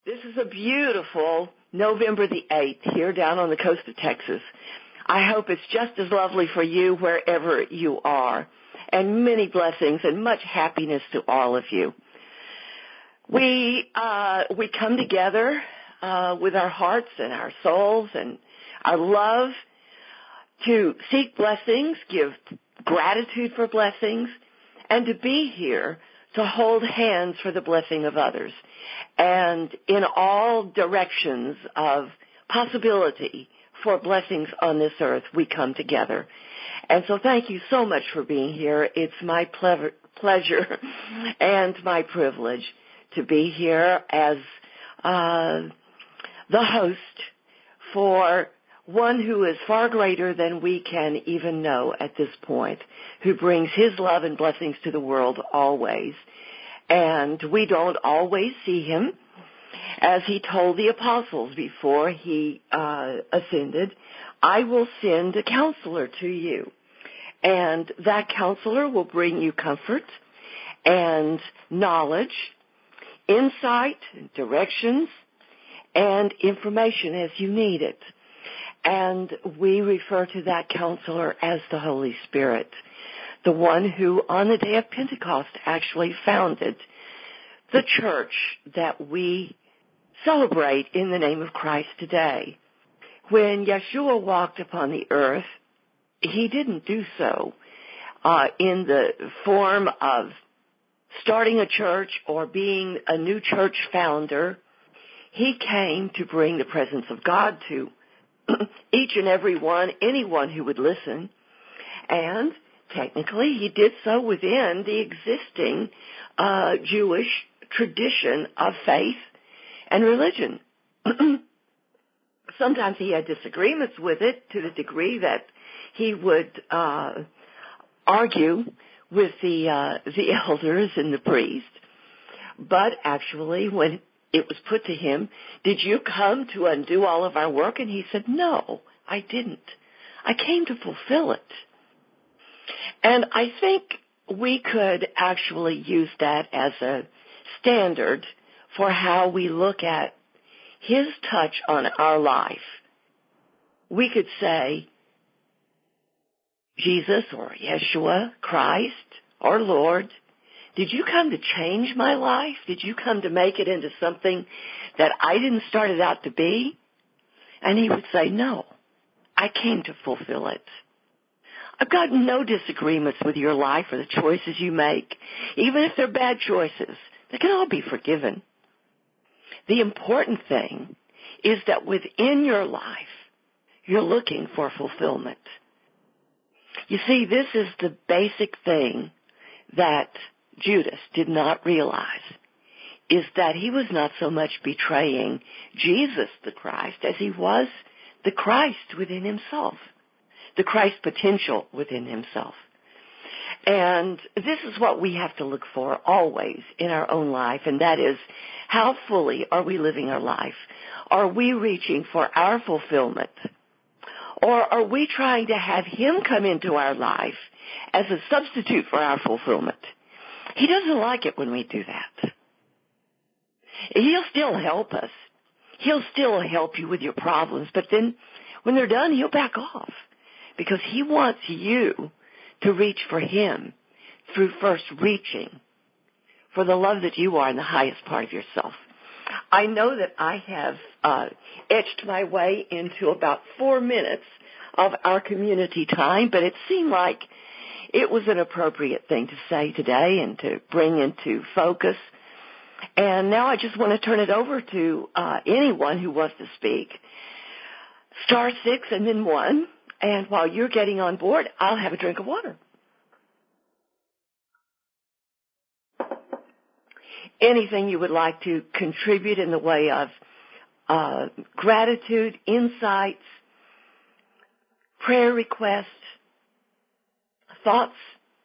This is a beautiful November the 8th here down on the coast of Texas. I hope it's just as lovely for you wherever you are, and many blessings and much happiness to all of you. We come together with our hearts and our souls and our love to seek blessings, give gratitude for blessings, and to be here to hold hands for the blessing of others. And in all directions of possibility for blessings on this earth, we come together. And so thank you so much for being here. It's my pleasure and my privilege to be here as the host for one who is far greater than we can even know at this point, who brings his love and blessings to the world always. And we don't always see him. As he told the apostles before he ascended, I will send a counselor to you. And that counselor will bring you comfort and knowledge, insight, directions, and information as you need it. And we refer to that counselor as the Holy Spirit, the one who on the day of Pentecost actually founded the church that we celebrate in the name of Christ today. When Yeshua walked upon the earth, he didn't do so in the form of starting a church or being a new church founder. He came to bring the presence of God to each and every one, anyone who would listen. And technically, he did so within the existing Jewish tradition of faith and religion. Sometimes he had disagreements with it to the degree that he would argue with the elders and the priests. But actually, when it was put to him, did you come to undo all of our work? And he said, no, I didn't. I came to fulfill it. And I think we could actually use that as a standard for how we look at his touch on our life. We could say, Jesus or Yeshua, Christ or Lord, did you come to change my life? Did you come to make it into something that I didn't start it out to be? And he would say, no, I came to fulfill it. I've got no disagreements with your life or the choices you make. Even if they're bad choices, they can all be forgiven. The important thing is that within your life, you're looking for fulfillment. You see, this is the basic thing that Judas did not realize, is that he was not so much betraying Jesus the Christ as he was the Christ within himself, the Christ potential within himself. And this is what we have to look for always in our own life, and that is, how fully are we living our life? Are we reaching for our fulfillment? Or are we trying to have him come into our life as a substitute for our fulfillment? He doesn't like it when we do that. He'll still help us. He'll still help you with your problems, but then when they're done, he'll back off because he wants you to reach for him through first reaching for the love that you are in the highest part of yourself. I know that I have etched my way into about 4 minutes of our community time, but it seemed like it was an appropriate thing to say today and to bring into focus. And now I just want to turn it over to anyone who wants to speak. Star 6 and then 1. And while you're getting on board, I'll have a drink of water. Anything you would like to contribute in the way of gratitude, insights, prayer requests, thoughts,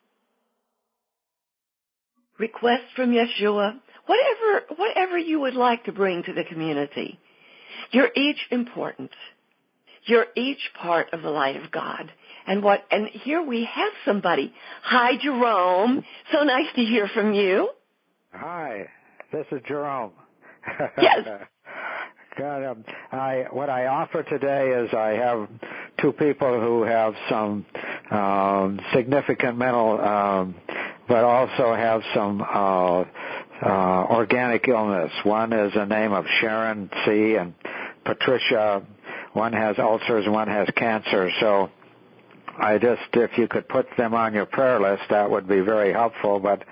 requests from Yeshua, whatever you would like to bring to the community. You're each important. You're each part of the light of God. And here we have somebody. Hi, Jerome. So nice to hear from you. Hi, this is Jerome. Yes. God, what I offer today is I have two people who have some significant mental, but also have some organic illness. One is the name of Sharon C. and Patricia. One has ulcers, one has cancer. So if you could put them on your prayer list, that would be very helpful. But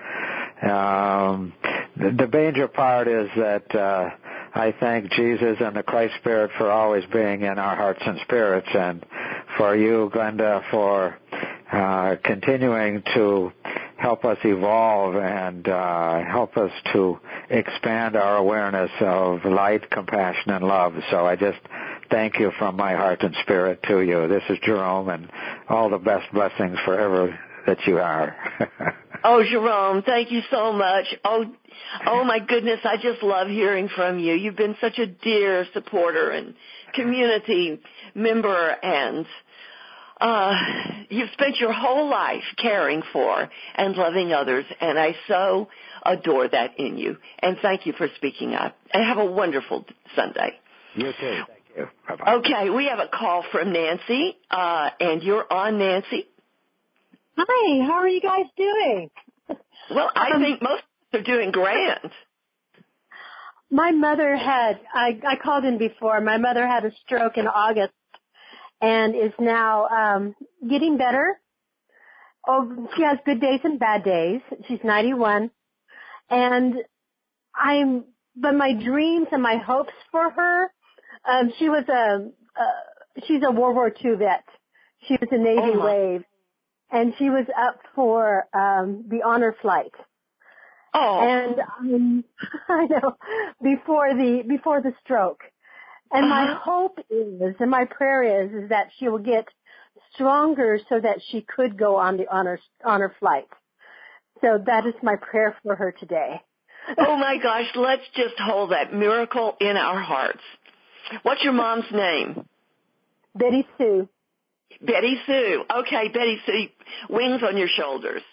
the major part is that I thank Jesus and the Christ Spirit for always being in our hearts and spirits, and for you, Glenda, for continuing to help us evolve and help us to expand our awareness of light, compassion, and love. So I just thank you from my heart and spirit to you. This is Jerome, and all the best blessings forever that you are. Oh, Jerome, thank you so much. Oh my goodness, I just love hearing from you. You've been such a dear supporter and community member, and you've spent your whole life caring for and loving others, and I so adore that in you. And thank you for speaking up. And have a wonderful Sunday. You too. Thank you. Bye-bye. Okay, we have a call from Nancy, and you're on, Nancy. Hi, how are you guys doing? Well, I think most of us are doing grand. My mother I called in before, my mother had a stroke in August and is now getting better. Oh, she has good days and bad days. She's 91. And but my dreams and my hopes for her, she's a World War II vet. She was a Navy wave. And she was up for the honor flight. Oh. And I know, before the stroke. And my hope is, and my prayer is that she will get stronger so that she could go on the honor flight. So that is my prayer for her today. Oh my gosh, let's just hold that miracle in our hearts. What's your mom's name? Betty Sue. Betty Sue. Okay, Betty Sue, wings on your shoulders.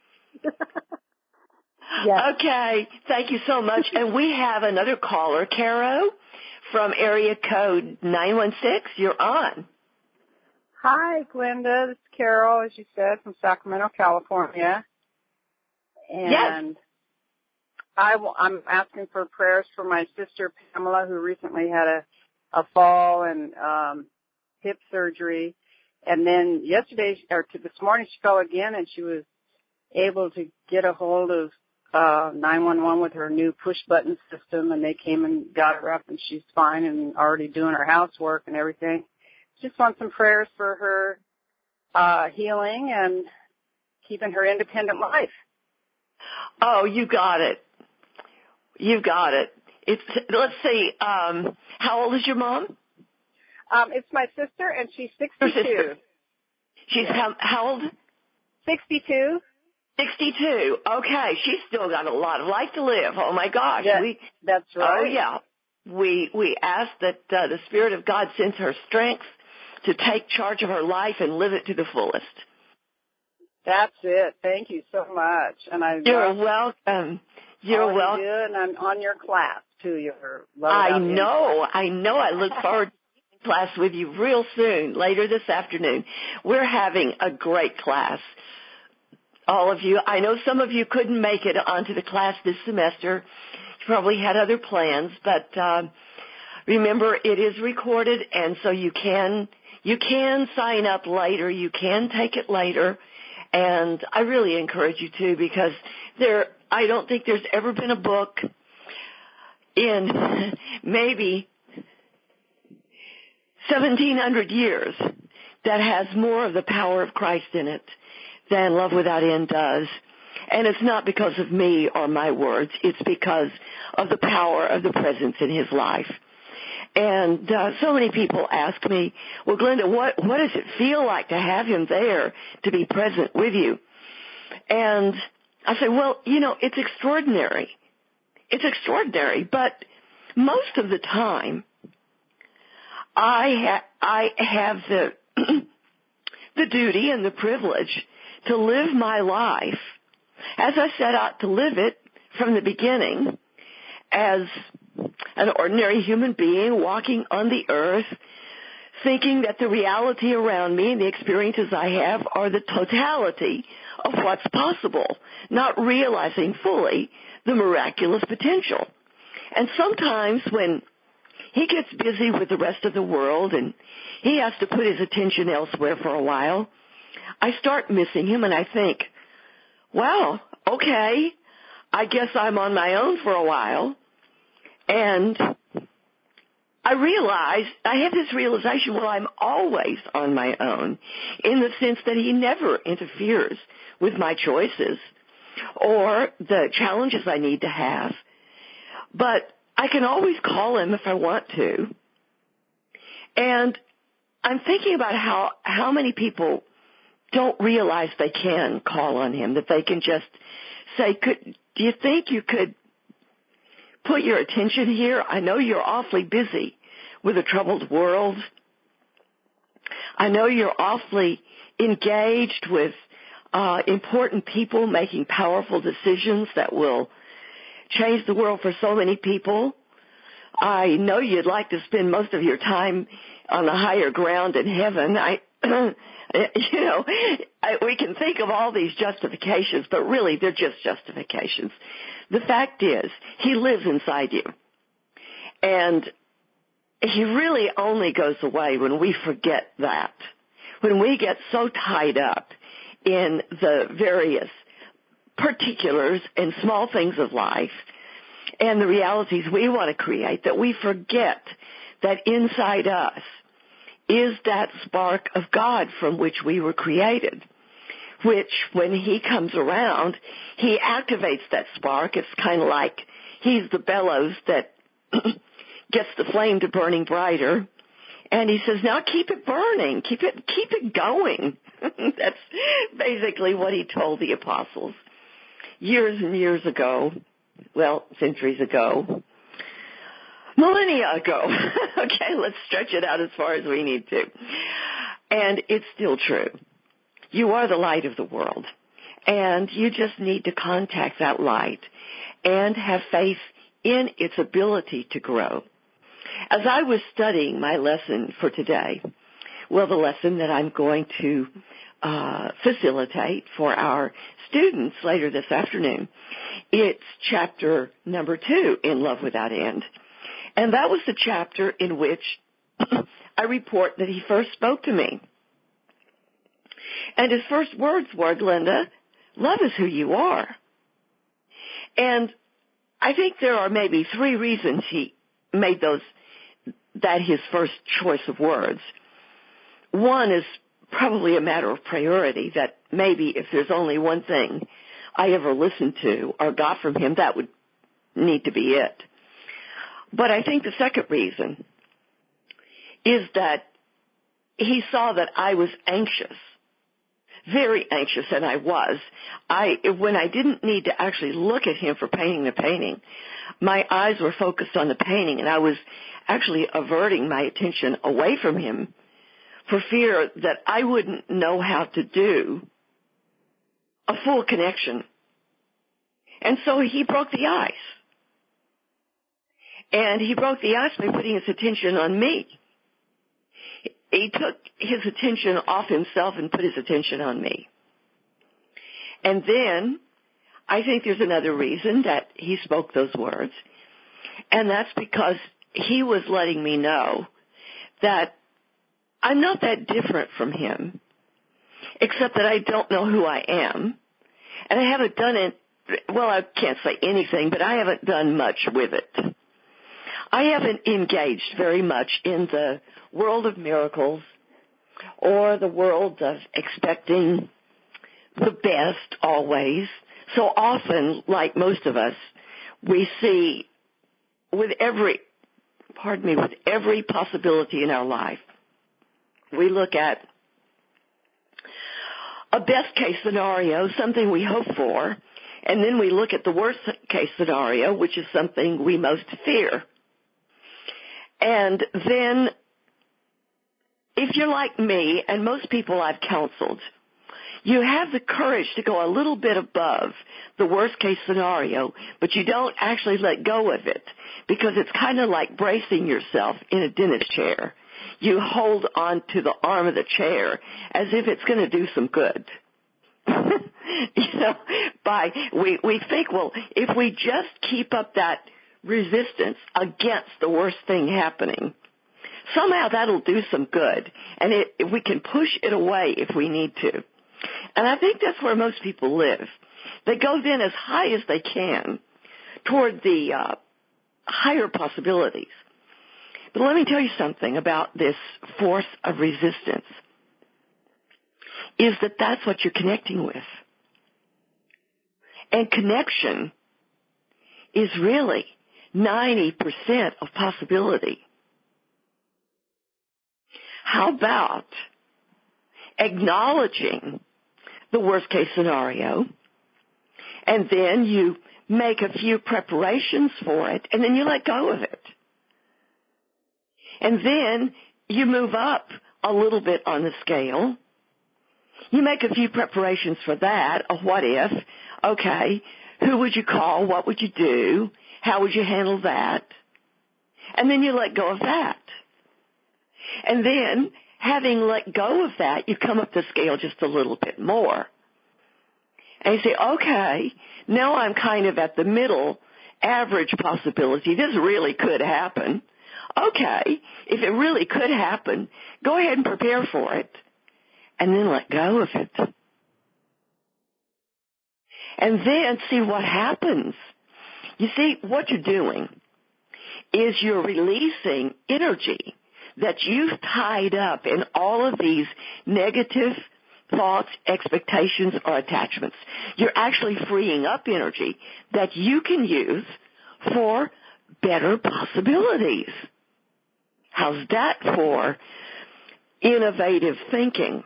Yes. Okay, thank you so much. And we have another caller, Caro, from area code 916. You're on. Hi, Glenda. This is Carol, as you said, from Sacramento, California. And yes. I'm asking for prayers for my sister, Pamela, who recently had a fall and hip surgery. And then this morning she fell again, and she was able to get a hold of 911 with her new push-button system, and they came and got her up, and she's fine and already doing her housework and everything. Just want some prayers for her healing and keeping her independent life. Oh, you got it. You got it. Let's see, how old is your mom? It's my sister, and she's 62. Your sister. She's how old? 62. 62. Okay, she's still got a lot of life to live. Oh my gosh. That's right. Oh yeah. We ask that the Spirit of God sends her strength to take charge of her life and live it to the fullest. That's it. Thank you so much. And You're welcome. You're welcome. And I'm on your class too. I know. I look forward to class with you real soon, later this afternoon. We're having a great class. All of you. I know some of you couldn't make it onto the class this semester. You probably had other plans, but remember, it is recorded, and so you can sign up later. You can take it later, and I really encourage you to, because I don't think there's ever been a book in maybe 1,700 years that has more of the power of Christ in it than Love Without End does. And it's not because of me or my words. It's because of the power of the presence in his life. And so many people ask me, well, Glenda, what does it feel like to have him there, to be present with you? And I say, well, it's extraordinary. It's extraordinary. But most of the time, I have the duty and the privilege to live my life as I set out to live it from the beginning, as an ordinary human being walking on the earth, thinking that the reality around me and the experiences I have are the totality of what's possible, not realizing fully the miraculous potential. And sometimes when he gets busy with the rest of the world and he has to put his attention elsewhere for a while, I start missing him and I think, wow, okay, I guess I'm on my own for a while. And I have this realization, well, I'm always on my own in the sense that he never interferes with my choices or the challenges I need to have. But I can always call him if I want to. And I'm thinking about how many people don't realize they can call on him, that they can just say, do you think you could put your attention here? I know you're awfully busy with a troubled world. I know you're awfully engaged with important people making powerful decisions that will change the world for so many people. I know you'd like to spend most of your time on the higher ground in heaven. We can think of all these justifications, but really they're just justifications. The fact is, he lives inside you. And he really only goes away when we forget that, when we get so tied up in the various particulars and small things of life and the realities we want to create that we forget that inside us is that spark of God from which we were created, which when he comes around, he activates that spark. It's kind of like he's the bellows that gets the flame to burning brighter. And he says, now keep it burning, keep it going. That's basically what he told the apostles years and years ago, well, centuries ago, millennia ago. Okay, let's stretch it out as far as we need to. And it's still true. You are the light of the world, and you just need to contact that light and have faith in its ability to grow. As I was studying my lesson for today, well, the lesson that I'm going to facilitate for our students later this afternoon, it's chapter number 2 in Love Without End. And that was the chapter in which I report that he first spoke to me. And his first words were, Glenda, love is who you are. And I think there are maybe 3 reasons he made that his first choice of words. One is probably a matter of priority, that maybe if there's only one thing I ever listened to or got from him, that would need to be it. But I think the second reason is that he saw that I was anxious, very anxious, and I was. When I didn't need to actually look at him for painting the painting, my eyes were focused on the painting, and I was actually averting my attention away from him for fear that I wouldn't know how to do a full connection. And so he broke the ice. And he broke the ice by putting his attention on me. He took his attention off himself and put his attention on me. And then I think there's another reason that he spoke those words, and that's because he was letting me know that I'm not that different from him, except that I don't know who I am, and I haven't done it, well, I can't say anything, but I haven't done much with it. I haven't engaged very much in the world of miracles or the world of expecting the best always. So often, like most of us, we see with every possibility in our life, we look at a best case scenario, something we hope for, and then we look at the worst case scenario, which is something we most fear. And then, if you're like me, and most people I've counseled, You have the courage to go a little bit above the worst case scenario, but you don't actually let go of it because it's kind of like bracing yourself in a dentist chair. You hold on to the arm of the chair as if it's going to do some good. We think, well, if we just keep up that resistance against the worst thing happening, somehow that'll do some good, and we can push it away if we need to. And I think that's where most people live. They go then as high as they can toward the higher possibilities. But let me tell you something about this force of resistance, is that that's what you're connecting with. And connection is really 90% of possibility. How about acknowledging the worst case scenario, and then you make a few preparations for it, and then you let go of it. And then you move up a little bit on the scale. You make a few preparations for that, a what if. Okay, who would you call? What would you do? How would you handle that? And then you let go of that. And then, having let go of that, you come up the scale just a little bit more. And you say, okay, now I'm kind of at the middle average possibility. This really could happen. Okay, if it really could happen, go ahead and prepare for it. And then let go of it. And then see what happens. You see, what you're doing is you're releasing energy that you've tied up in all of these negative thoughts, expectations, or attachments. You're actually freeing up energy that you can use for better possibilities. How's that for innovative thinking?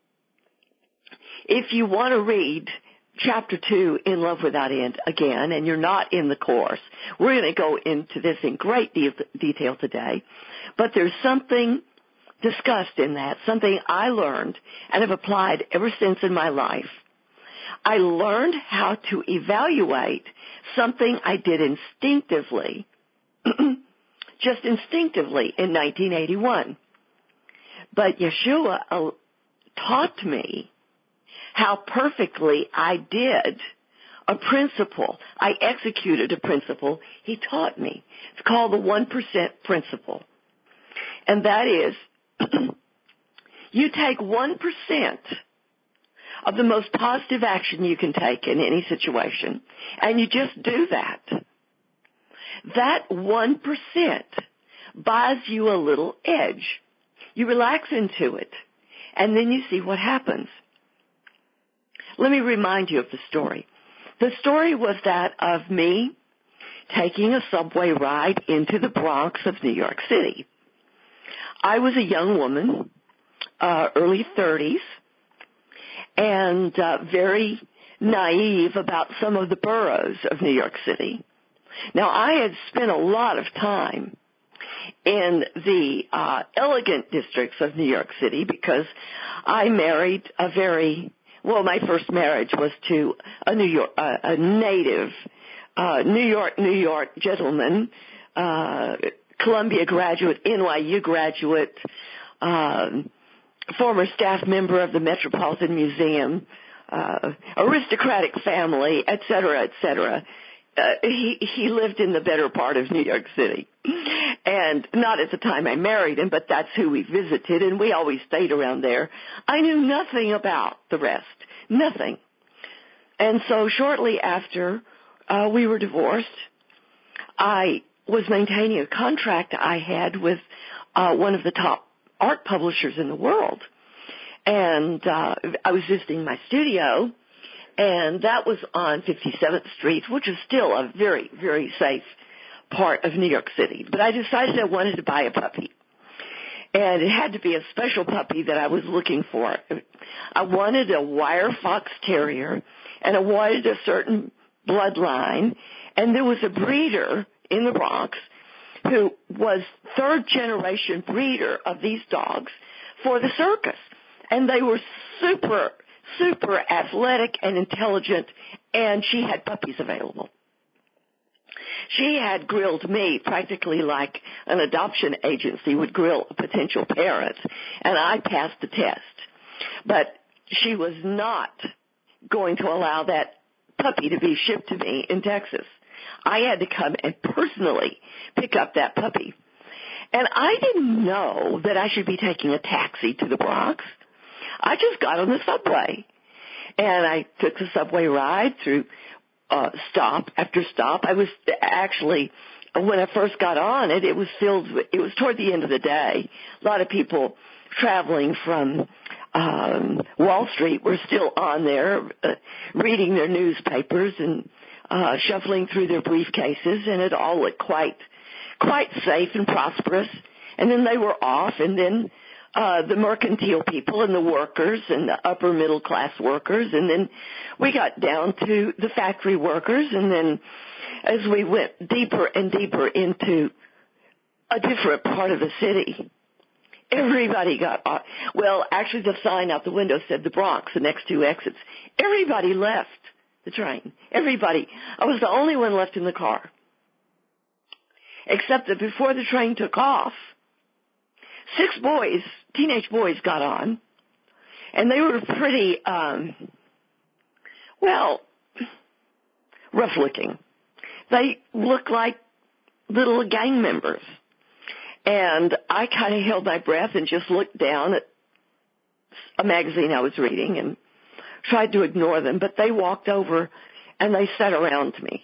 If you want to read Chapter 2, In Love Without End, again, and you're not in the course, we're going to go into this in great detail today, but there's something discussed in that, something I learned and have applied ever since in my life. I learned how to evaluate something I did instinctively, just instinctively in 1981. But Yeshua taught me how perfectly I did a principle. I executed a principle he taught me. It's called the 1% principle. And that is, you take 1% of the most positive action you can take in any situation, and you just do that. That 1% buys you a little edge. You relax into it, and then you see what happens. Let me remind you of the story. The story was that of me taking a subway ride into the Bronx of New York City. I was a young woman, early 30s, and very naive about some of the boroughs of New York City. Now, I had spent a lot of time in the elegant districts of New York City because I married my first marriage was to a native New York gentleman, Columbia graduate, NYU graduate, former staff member of the Metropolitan Museum, aristocratic family, et cetera, et cetera. He lived in the better part of New York City. And not at the time I married him, but that's who we visited, and we always stayed around there. I knew nothing about the rest. Nothing. And so shortly after we were divorced, I was maintaining a contract I had with one of the top art publishers in the world. And I was visiting my studio, and that was on 57th Street, which is still a very, very safe part of New York City. But I decided I wanted to buy a puppy. And it had to be a special puppy that I was looking for. I wanted a wire fox terrier, and I wanted a certain bloodline. And there was a breeder in the Bronx who was third-generation breeder of these dogs for the circus. And they were super, super athletic and intelligent, and she had puppies available. She had grilled me practically like an adoption agency would grill a potential parent, and I passed the test. But she was not going to allow that puppy to be shipped to me in Texas. I had to come and personally pick up that puppy. And I didn't know that I should be taking a taxi to the Bronx. I just got on the subway, and I took the subway ride through stop after stop. I was actually, when I first got on it, it was toward the end of the day. A lot of people traveling from Wall Street were still on there, reading their newspapers and shuffling through their briefcases, and it all looked quite safe and prosperous. And then they were off, and then the mercantile people and the workers and the upper middle class workers, and then we got down to the factory workers, and then as we went deeper and deeper into a different part of the city, everybody got off. Well, actually the sign out the window said the Bronx, the next two exits. Everybody left the train. Everybody. I was the only one left in the car. Except that before the train took off, 6 boys, teenage boys, got on, and they were pretty, rough-looking. They looked like little gang members, and I kind of held my breath and just looked down at a magazine I was reading and tried to ignore them, but they walked over and they sat around me.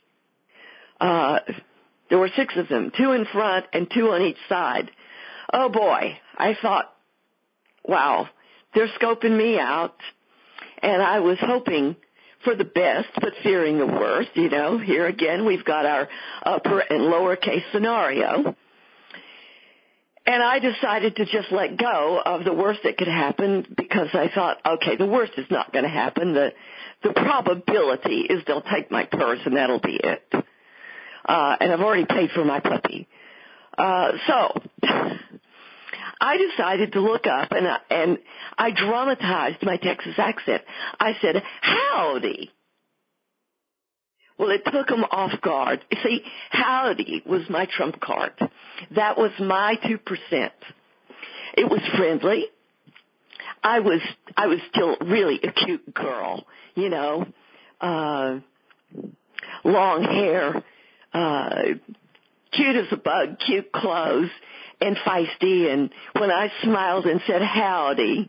There were 6 of them, 2 in front and 2 on each side. Oh, boy, I thought, wow, they're scoping me out, and I was hoping for the best but fearing the worst. You know, here again we've got our upper and lower case scenario. And I decided to just let go of the worst that could happen because I thought, okay, the worst is not going to happen. The probability is they'll take my purse and that'll be it. And I've already paid for my puppy. So I decided to look up, and I dramatized my Texas accent. I said, howdy. Well, it took them off guard. See, howdy was my trump card. That was my 2%. It was friendly. I was still really a cute girl, you know, long hair, cute as a bug, cute clothes, and feisty. And when I smiled and said howdy,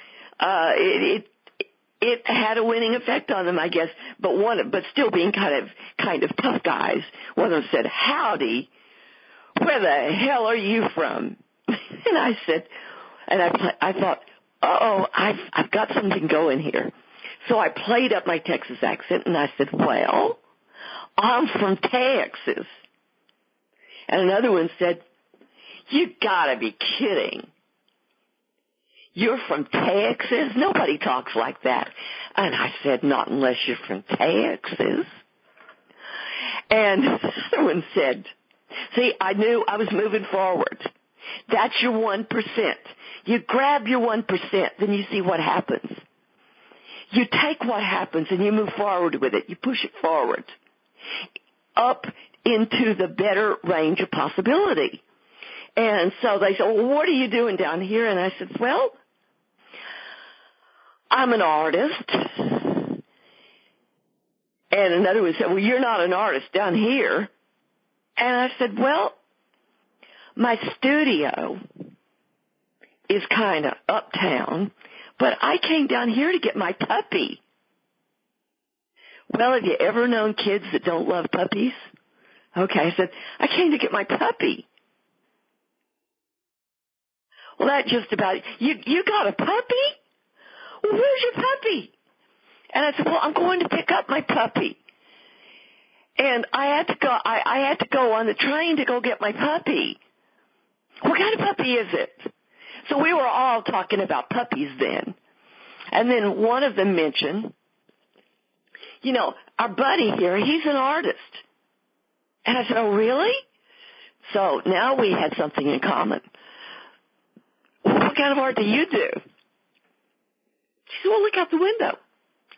it had a winning effect on them, I guess. But still being kind of tough guys. One of them said, howdy, where the hell are you from? And I said, and I thought, I've got something going here. So I played up my Texas accent and I said, well, I'm from Texas. And another one said, you gotta be kidding. You're from Texas? Nobody talks like that. And I said, not unless you're from Texas. And the other one said, see, I knew I was moving forward. That's your 1%. You grab your 1%, then you see what happens. You take what happens and you move forward with it. You push it forward up into the better range of possibility. And so they said, well, what are you doing down here? And I said, well, I'm an artist. And another one said, well, you're not an artist down here. And I said, well, my studio is kind of uptown, but I came down here to get my puppy. Well, have you ever known kids that don't love puppies? Okay, I said, I came to get my puppy. Well, that just about, you got a puppy? Well, where's your puppy? And I said, well, I'm going to pick up my puppy. And I had to go on the train to go get my puppy. What kind of puppy is it? So we were all talking about puppies then. And then one of them mentioned, you know, our buddy here, he's an artist. And I said, oh, really? So now we had something in common. What kind of art do you do? She said, well, look out the window.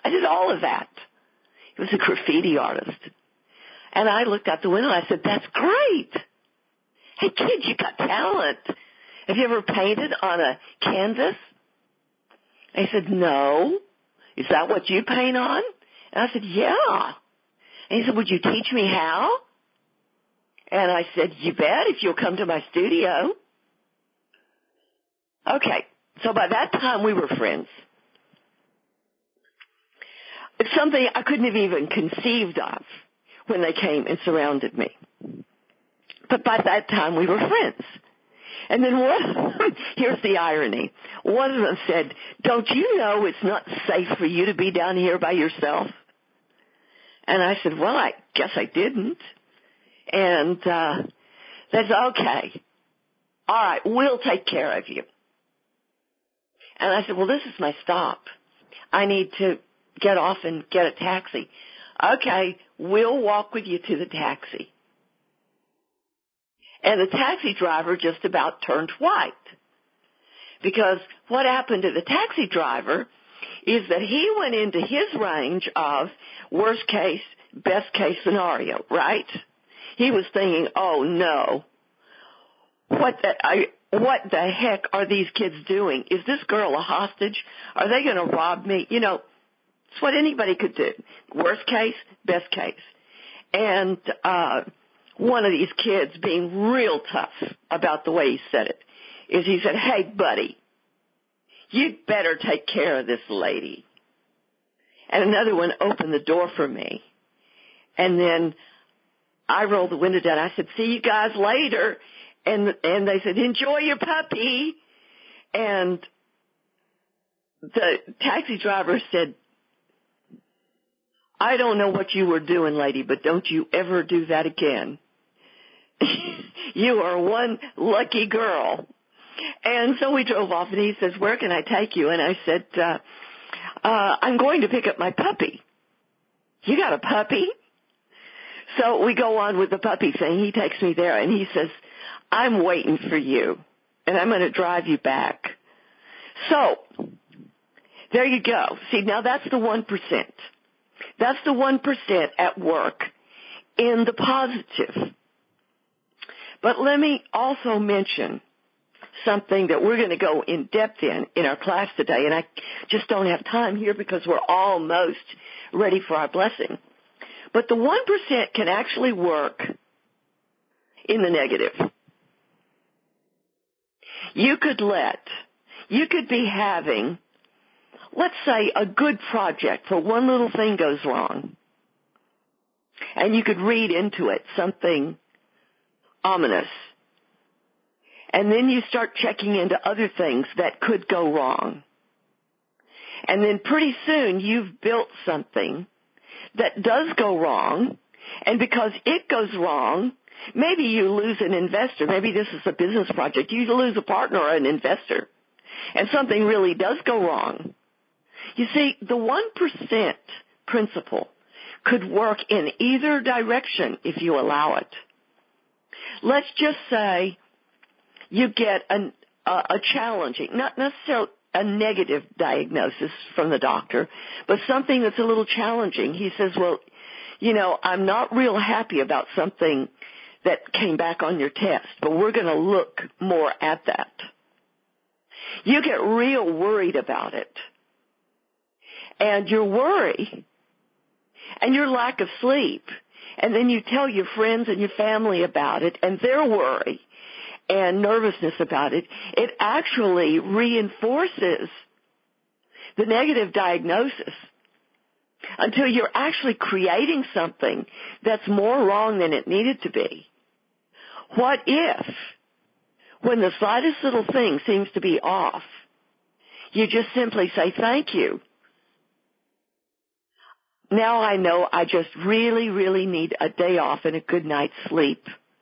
I did all of that. He was a graffiti artist. And I looked out the window and I said, that's great. Hey, kid, you got talent. Have you ever painted on a canvas? And he said, no. Is that what you paint on? And I said, yeah. And he said, would you teach me how? And I said, you bet, if you'll come to my studio. Okay, so by that time we were friends. It's something I couldn't have even conceived of when they came and surrounded me. But by that time we were friends. And then here's the irony. One of them said, don't you know it's not safe for you to be down here by yourself? And I said, well, I guess I didn't. And that's okay. All right, we'll take care of you. And I said, well, this is my stop. I need to get off and get a taxi. Okay, we'll walk with you to the taxi. And the taxi driver just about turned white. Because what happened to the taxi driver is that he went into his range of worst case, best case scenario, right? He was thinking, oh no, what the heck are these kids doing? Is this girl a hostage? Are they going to rob me? You know, it's what anybody could do. Worst case, best case. And one of these kids, being real tough about the way he said it, is he said, hey, buddy, you'd better take care of this lady. And another one opened the door for me. And then I rolled the window down. I said, see you guys later. And they said, enjoy your puppy. And the taxi driver said, I don't know what you were doing, lady, but don't you ever do that again. You are one lucky girl. And so we drove off, and he says, where can I take you? And I said, I'm going to pick up my puppy. You got a puppy? So we go on with the puppy thing. He takes me there, and he says, I'm waiting for you, and I'm going to drive you back. So there you go. See, now that's the 1%. That's the 1% at work in the positive. But let me also mention something that we're going to go in depth in our class today, and I just don't have time here because we're almost ready for our blessing. But the 1% can actually work in the negative. You could be having, let's say, a good project, but one little thing goes wrong. And you could read into it something ominous. And then you start checking into other things that could go wrong. And then pretty soon you've built something that does go wrong. And because it goes wrong, maybe you lose an investor. Maybe this is a business project. You lose a partner or an investor. And something really does go wrong. You see, the 1% principle could work in either direction if you allow it. Let's just say you get a challenging, not necessarily a negative diagnosis from the doctor, but something that's a little challenging. He says, well, you know, I'm not real happy about something that came back on your test, but we're going to look more at that. You get real worried about it. And your worry and your lack of sleep, and then you tell your friends and your family about it and their worry and nervousness about it, it actually reinforces the negative diagnosis until you're actually creating something that's more wrong than it needed to be. What if, when the slightest little thing seems to be off, you just simply say, thank you. Now I know I just really, really need a day off and a good night's sleep.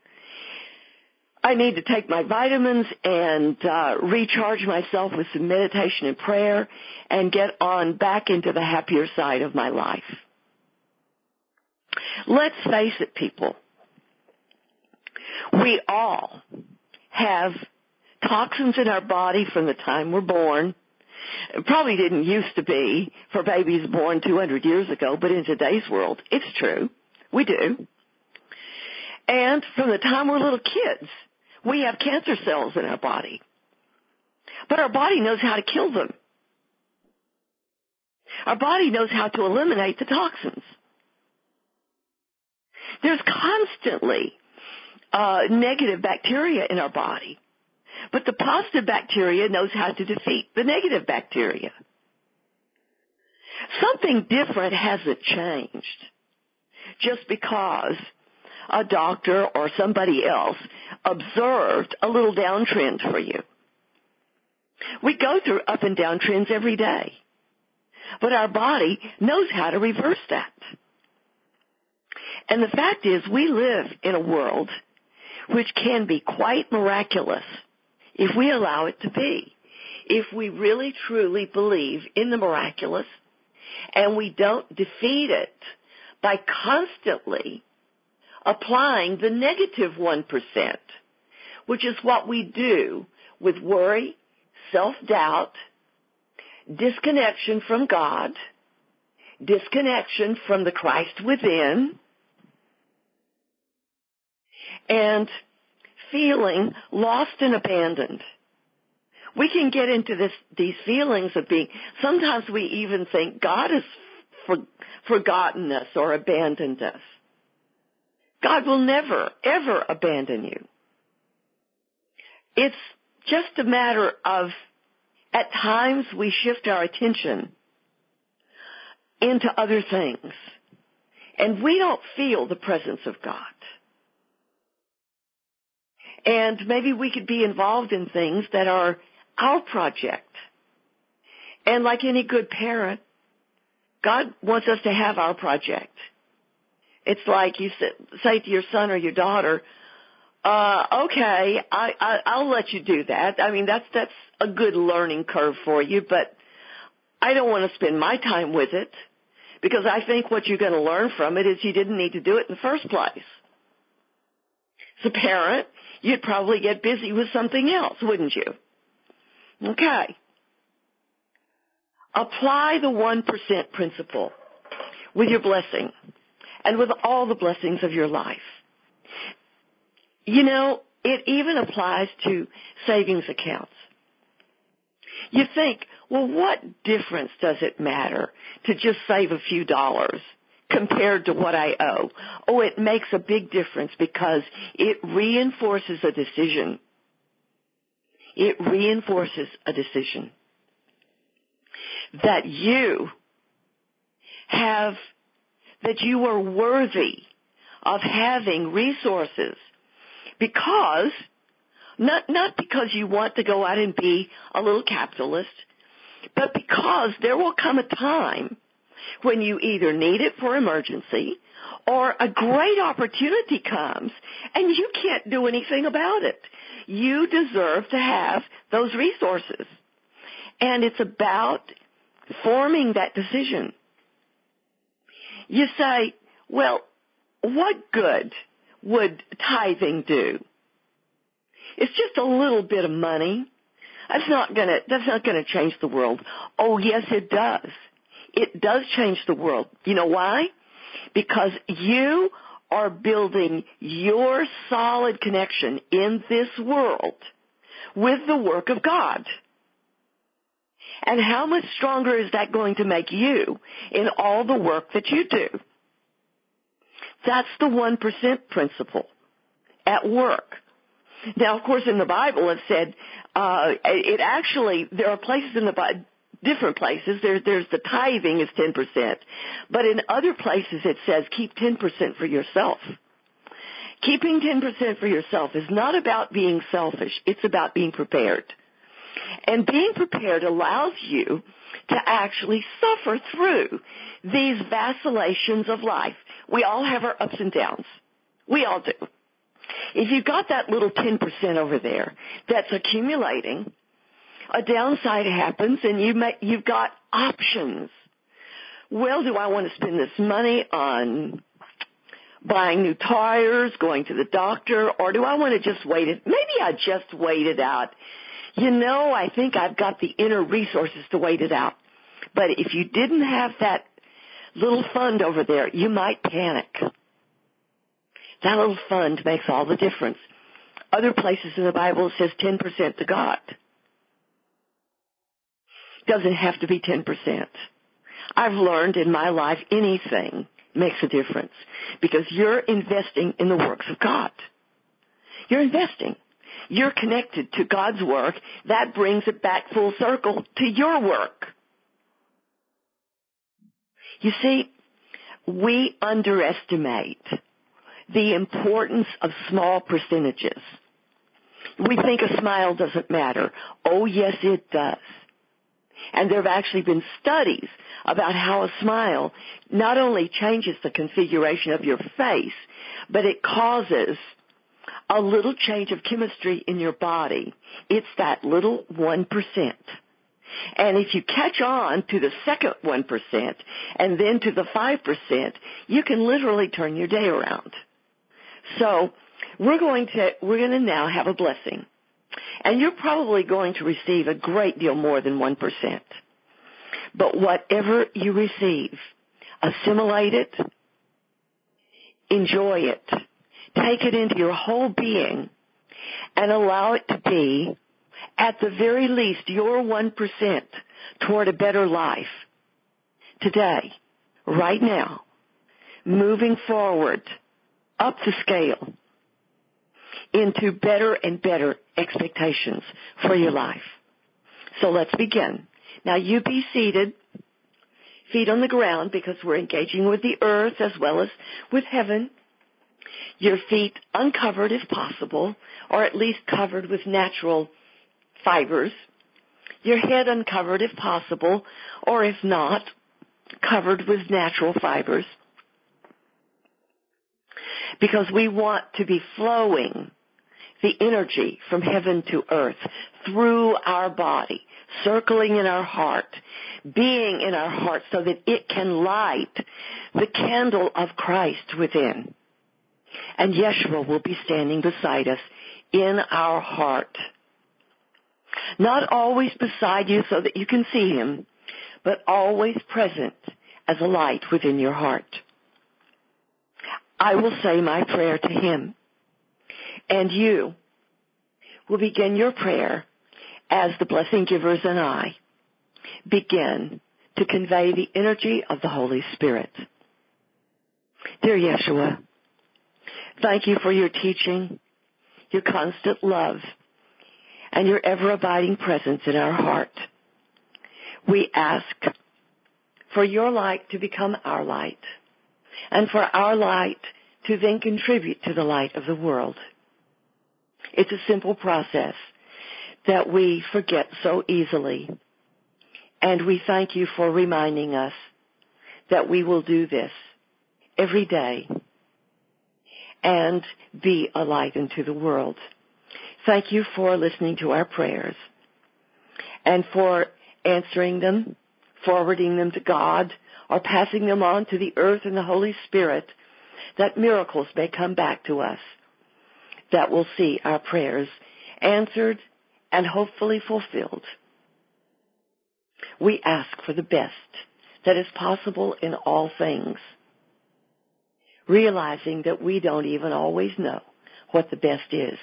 I need to take my vitamins and recharge myself with some meditation and prayer and get on back into the happier side of my life. Let's face it, people. We all have toxins in our body from the time we're born It probably didn't used to be for babies born 200 years ago, but in today's world, it's true. We do. And from the time we're little kids, we have cancer cells in our body. But our body knows how to kill them. Our body knows how to eliminate the toxins. There's constantly negative bacteria in our body. But the positive bacteria knows how to defeat the negative bacteria. Something different hasn't changed just because a doctor or somebody else observed a little downtrend for you. We go through up and down trends every day, but our body knows how to reverse that. And the fact is, we live in a world which can be quite miraculous if we allow it to be. If we really truly believe in the miraculous and we don't defeat it by constantly applying the negative 1%, which is what we do with worry, self-doubt, disconnection from God, disconnection from the Christ within, and feeling lost and abandoned. We can get into these feelings of being, sometimes we even think God has forgotten us or abandoned us. God will never, ever abandon you. It's just a matter of, at times we shift our attention into other things, and we don't feel the presence of God. And maybe we could be involved in things that are our project. And like any good parent, God wants us to have our project. It's like you say to your son or your daughter, okay, I'll let you do that. I mean, that's a good learning curve for you, but I don't want to spend my time with it because I think what you're going to learn from it is you didn't need to do it in the first place. As a parent, you'd probably get busy with something else, wouldn't you? Okay. Apply the 1% principle with your blessing and with all the blessings of your life. You know, it even applies to savings accounts. You think, well, what difference does it matter to just save a few dollars compared to what I owe? Oh, it makes a big difference because it reinforces a decision. It reinforces a decision that you are worthy of having resources because, not because you want to go out and be a little capitalist, but because there will come a time when you either need it for emergency or a great opportunity comes and you can't do anything about it. You deserve to have those resources. And it's about forming that decision. You say, well, what good would tithing do? It's just a little bit of money. That's not gonna change the world. Oh, yes, it does. It does change the world. You know why? Because you are building your solid connection in this world with the work of God. And how much stronger is that going to make you in all the work that you do? That's the 1% principle at work. Now, of course, in the Bible it said, there are places in the Bible, different places, there's the tithing is 10%, but in other places it says keep 10% for yourself. Keeping 10% for yourself is not about being selfish, it's about being prepared. And being prepared allows you to actually suffer through these vacillations of life. We all have our ups and downs. We all do. If you've got that little 10% over there that's accumulating, a downside happens and you've got options. Well, do I want to spend this money on buying new tires, going to the doctor, or do I want to just wait it? Maybe I just wait it out. I think I've got the inner resources to wait it out. But if you didn't have that little fund over there, you might panic. That little fund makes all the difference. Other places in the Bible it says 10% to God. Doesn't have to be 10%. I've learned in my life anything makes a difference because you're investing in the works of God. You're investing. You're connected to God's work. That brings it back full circle to your work. You see, we underestimate the importance of small percentages. We think a smile doesn't matter. Oh, yes, it does. And there have actually been studies about how a smile not only changes the configuration of your face, but it causes a little change of chemistry in your body. It's that little 1%. And if you catch on to the second 1% and then to the 5%, you can literally turn your day around. So we're going to now have a blessing. And you're probably going to receive a great deal more than 1%. But whatever you receive, assimilate it, enjoy it, take it into your whole being, and allow it to be, at the very least, your 1% toward a better life. Today, right now, moving forward, up the scale, into better and better expectations for your life. So let's begin. Now you be seated, feet on the ground, because we're engaging with the earth as well as with heaven. Your feet uncovered if possible, or at least covered with natural fibers. Your head uncovered if possible, or if not, covered with natural fibers. Because we want to be flowing the energy from heaven to earth through our body, circling in our heart, being in our heart so that it can light the candle of Christ within. And Yeshua will be standing beside us in our heart. Not always beside you so that you can see him, but always present as a light within your heart. I will say my prayer to him, and you will begin your prayer as the blessing givers and I begin to convey the energy of the Holy Spirit. Dear Yeshua, thank you for your teaching, your constant love, and your ever-abiding presence in our heart. We ask for your light to become our light, and for our light to then contribute to the light of the world. It's a simple process that we forget so easily, and we thank you for reminding us that we will do this every day and be a light into the world. Thank you for listening to our prayers and for answering them, forwarding them to God, or passing them on to the earth and the Holy Spirit, that miracles may come back to us, that will see our prayers answered and hopefully fulfilled. We ask for the best that is possible in all things, realizing that we don't even always know what the best is.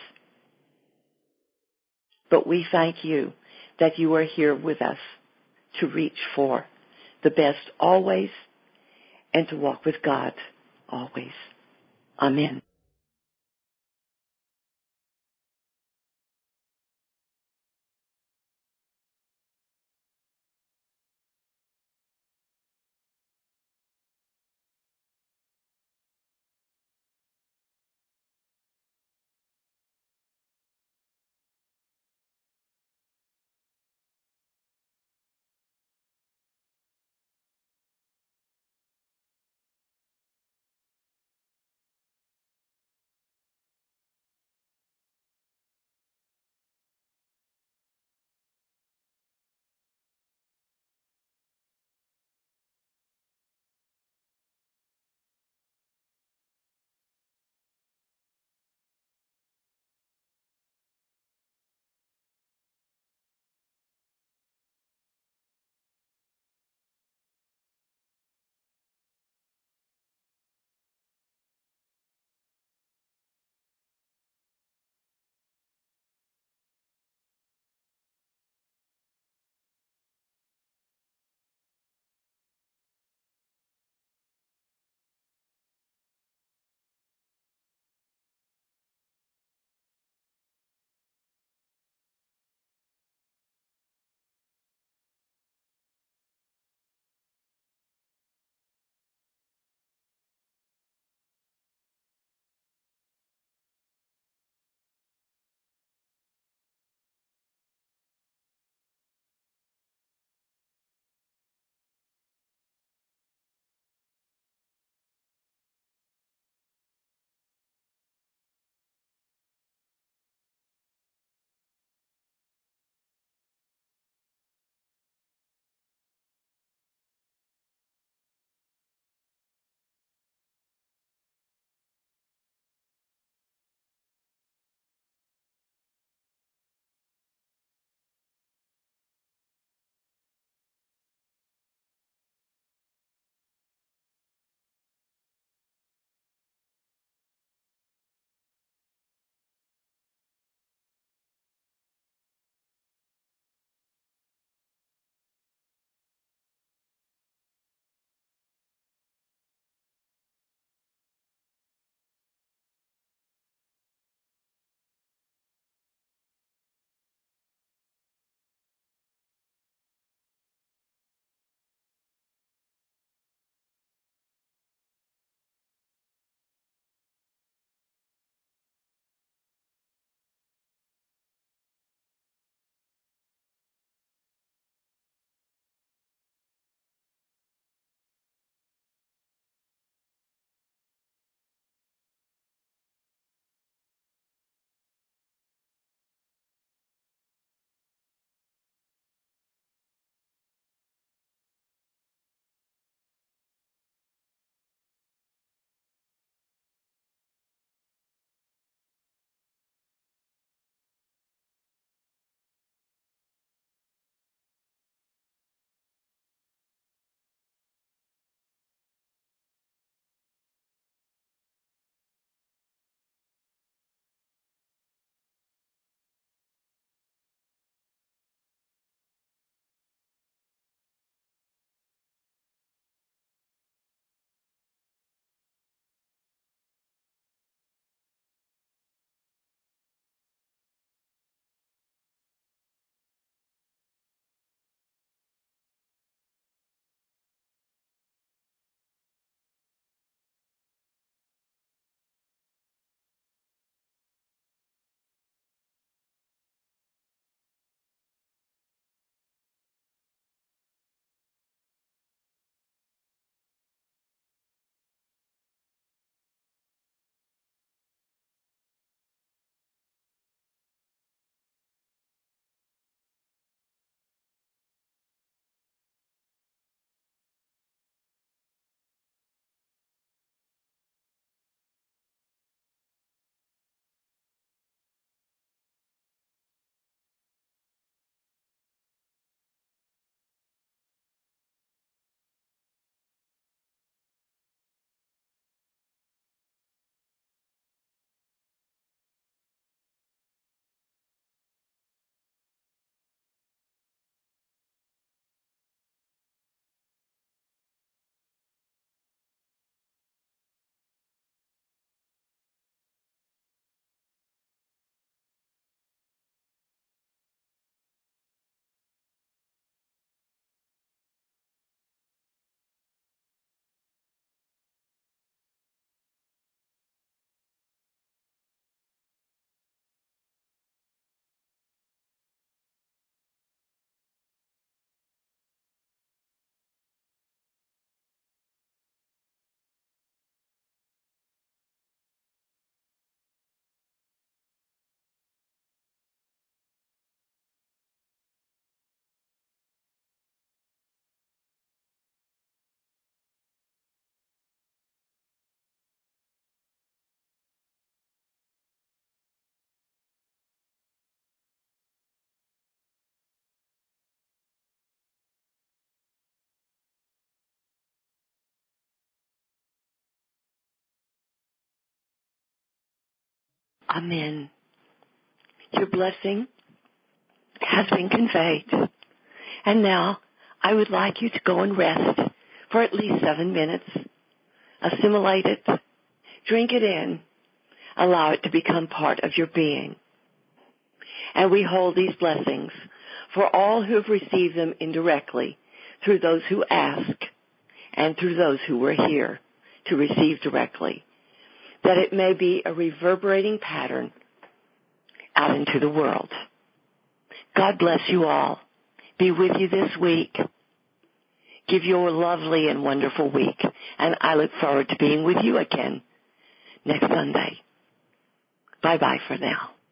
But we thank you that you are here with us to reach for the best always and to walk with God always. Amen. Amen. Your blessing has been conveyed. And now I would like you to go and rest for at least 7 minutes. Assimilate it. Drink it in. Allow it to become part of your being. And we hold these blessings for all who have received them indirectly through those who ask and through those who were here to receive directly, that it may be a reverberating pattern out into the world. God bless you all. Be with you this week. Give you a lovely and wonderful week. And I look forward to being with you again next Sunday. Bye-bye for now.